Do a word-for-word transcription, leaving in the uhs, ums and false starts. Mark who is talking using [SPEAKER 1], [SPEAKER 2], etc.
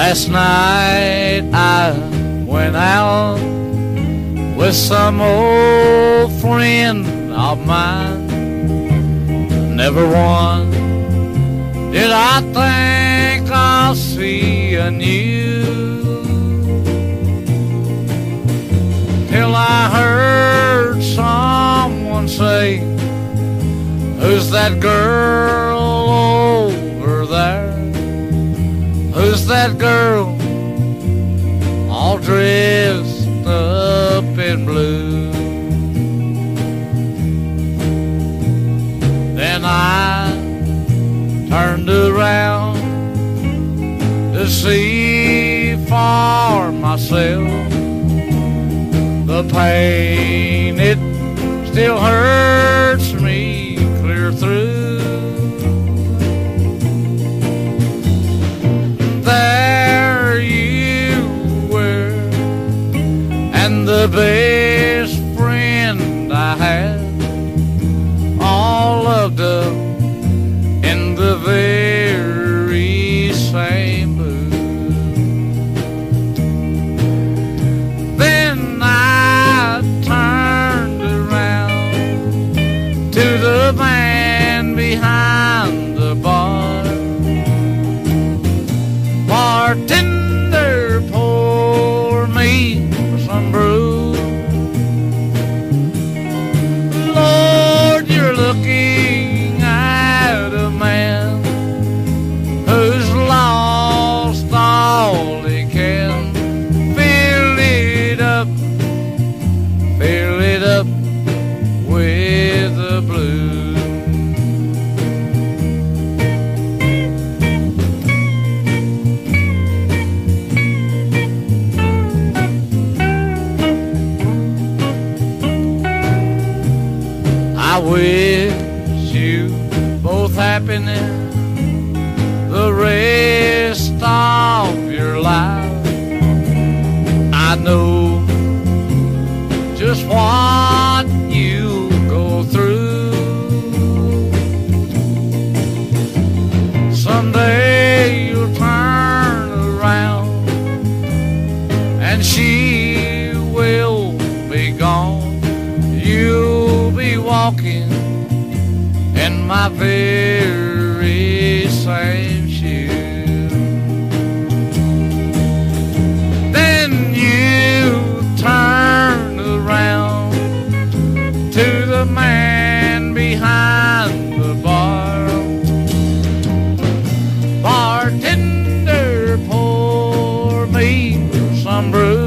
[SPEAKER 1] Last night I went out with some old friend of mine. Never once did I think I'll see anew, till I heard someone say, "Who's that girl over there? Who's that girl all dressed up in blue?" Then I turned around to see for myself. The pain, it still hurts me clear through. There you were, and the best friend I had, all loved up in the very same mood. Then I turned around to the man behind the bar. "Bartender, pour me some brew. Lord, you're looking at a man who's lost all he can. Fill it up, fill it up with the blues." I wish you both happiness the rest of your life. I know just what you go through. Someday you'll turn around and she will be gone. You'll be walking in my very same shoes. Then you turn around to the man behind the bar. "Bartender, pour me some brew.